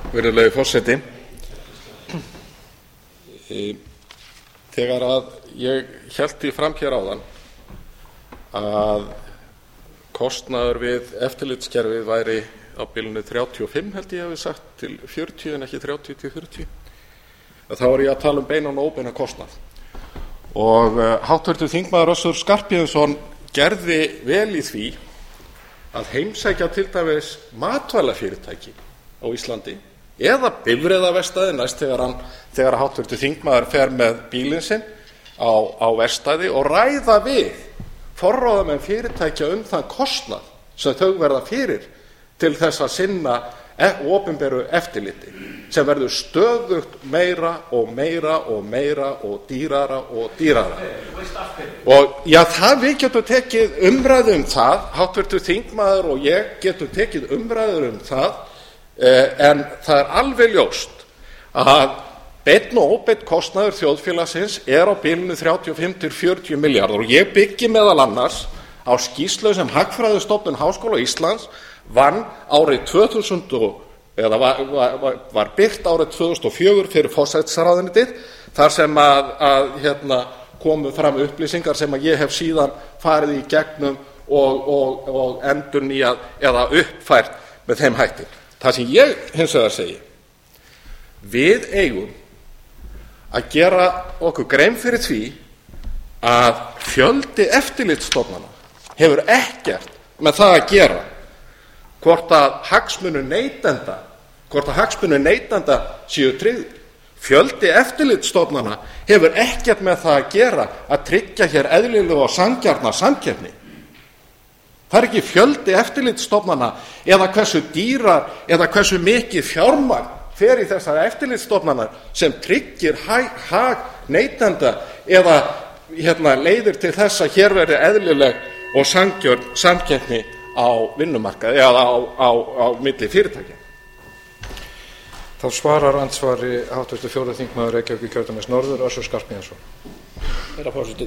Virðulegi forseti. Þegar að ég hélt því fram hér áðan að kostnaður við eftirlitskerfið væri á bilinu 35, held ég hafi sagt, til 40 en ekki 30 til 40, þá er ég að tala um beinan og óbeinan kostnað. Og háttvirtur þingmaður Össur Skarphéðinsson gerði vel í því að heimsækja til dæmis matvælafyrirtæki á Íslandi eða bifreiðaverkstæði næst þegar háttvirtur þingmaður fer með bílinn sinn á verkstæði og ræða við forráðamenn fyrirtækja um þann kostnað sem þau verða fyrir til þess að sinna opinberu eftirliti sem verður stöðugt meira og meira og meira og dýrara og dýrara. Og já, við getum tekið umræðu um það, háttvirtur þingmaður og ég getum tekið umræður um það, en það er alveg ljóst að beinn og óbeinn kostnaður þjóðfélagsins er á bilinu 35 til 40 milljarðar og ég byggi meðal annars á skýrslu sem Hagfræðistofnun Háskóla Íslands vann árið 2000 eða var birt árið 2004 fyrir forsætisráðuneytið, þar sem komu fram upplýsingar sem ég hef síðan farið í gegnum og endurnýjað eða uppfært með þeim hætti. Það sem ég hins vegar segi, við eigum að gera okkur grein fyrir því að fjöldi eftirlitsstofnana hefur ekkert með það að gera hvort að hagsmunir neytenda séu tryggðir. Fjöldi eftirlitsstofnana hefur ekkert með það að gera að tryggja hér eðlilega og sanngjarna samkeppni. Það er ekki fjöldi eftirlitsstofnana eða hversu dýrar eða hversu mikið fjármagn fer í þessar eftirlitsstofnanar sem tryggir hag neytenda eða leiðir til þess að hér verði eðlileg og sanngjörn samkeppni á vinnumarkaði eða á milli fyrirtækja. Þá svarar andsvari háttvirtur 4. þingmaður Reykjavíkurkjördæmis norður, Össur Skarphéðinsson. Herra forseti,